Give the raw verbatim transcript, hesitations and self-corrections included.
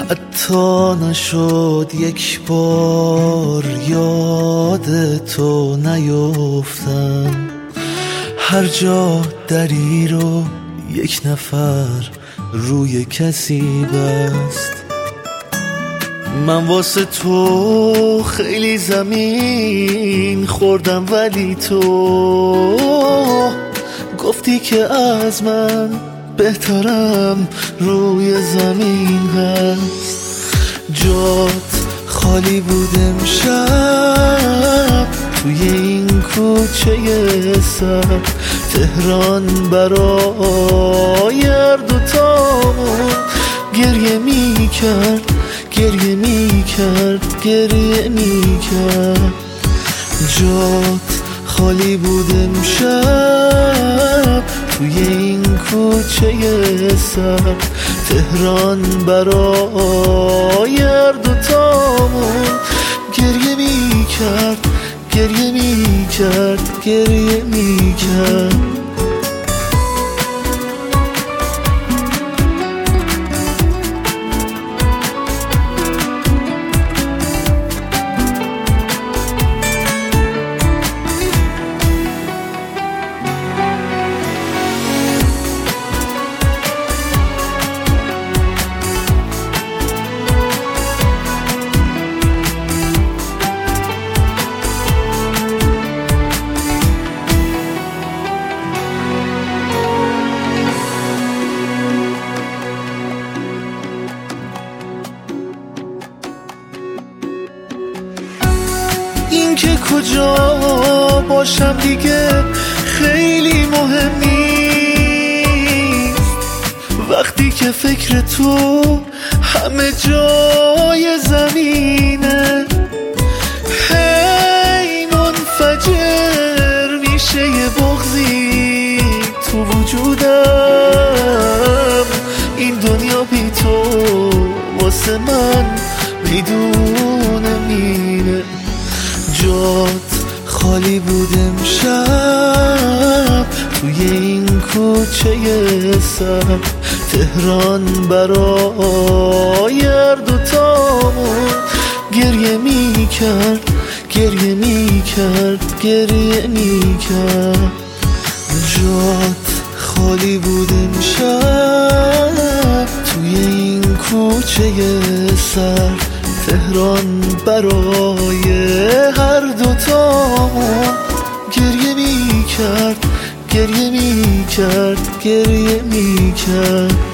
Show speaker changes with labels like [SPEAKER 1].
[SPEAKER 1] حتی نشد یک بار یاد تو نیفتم، هر جا دری رو یک نفر روی کسی بست. من واسه تو خیلی زمین خوردم، ولی تو گفتی که از من بهترم روی زمین هست. جات خالی بود امشب توی این کوچه سر تهران، برای هر دوتامون گریه می کرد گریه می کرد گریه می کرد. جات خالی بود امشب توی این کوچه سر تهران، برای هر دوتامون گریه می کرد گریه می کرد گریه می کرد. این که کجا باشم دیگه خیلی مهم نیست، وقتی که فکر تو همه جای زمینه. هی منفجر میشه یه بغضی تو وجودم، این دنیا بی تو واسه من میدون مینه. جات خالی بود امشب توی این کوچه سر تهران، برای هر دوتامون گریه می کرد گریه می کرد گریه می کرد. جات خالی بود امشب توی این کوچه سر تهران، برای هر دوتامون گریه می کرد گریه می کرد گریه می کرد.